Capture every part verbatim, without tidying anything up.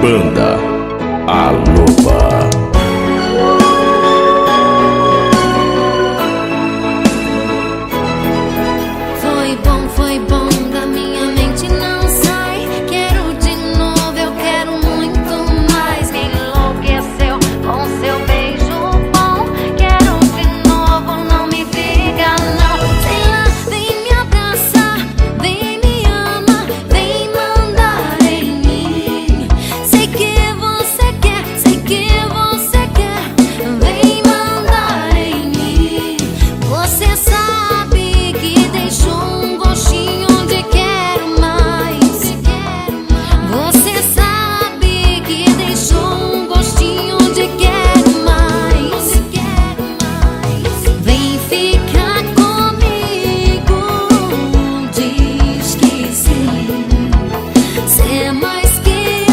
Banda A Loba. Foi bom, foi bom, da minha mente não sai. Quero de novo, eu quero muito mais. Me enlouqueceu com seu beijo bom. Quero de novo, não me diga não. Sei lá, vem me abraçar, vem me amar, vem mandar em mim. Sei que você quer, sei que você quer, vem mandar em mim. Você sabe que deixou um gostinho de quero mais. Você sabe que deixou um gostinho de quero mais. Vem ficar comigo, diz que sim. Ser mais que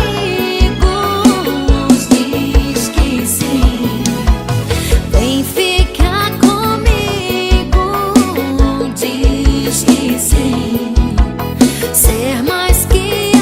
amigos, diz que sim. Vem ficar comigo, diz que sim. Ser mais que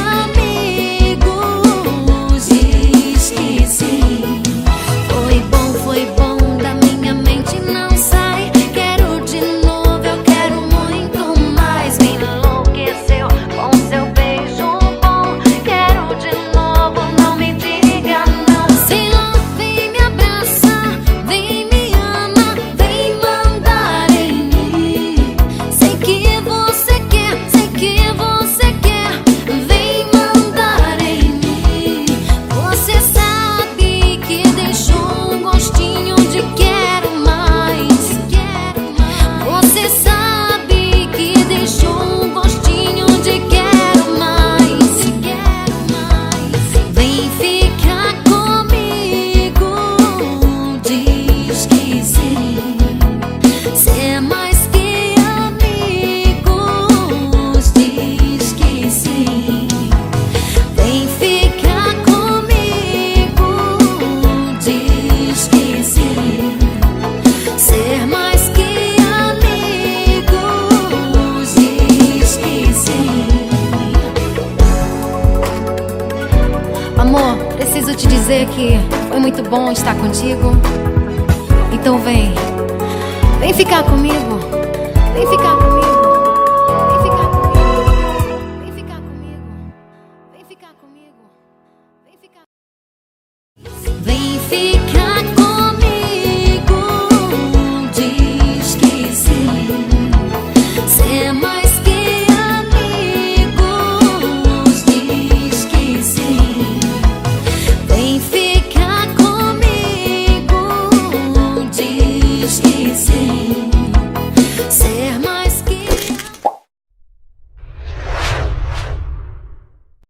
amigos, diz que sim. Foi bom, foi bom, da minha mente não sai. Quero de novo, eu quero muito mais. Me enlouqueceu com seu beijo bom. Quero de novo, não me diga não. Sei lá, vem me abraçar, vem me amar, vem mandar em mim. Sei que você quer, sei que você quer, vem mandar em mim. Você sabe que deixou um gostinho de quero mais. Você sabe que deixou um gostinho de quero mais. Vem ficar comigo, diz que sim. Ser mais que amigos, diz que sim. Vem ficar comigo, diz que sim. Ser mais que amigos, diz que sim. Amor, preciso te dizer que foi muito bom estar contigo. Então vem, vem ficar comigo, vem ficar comigo.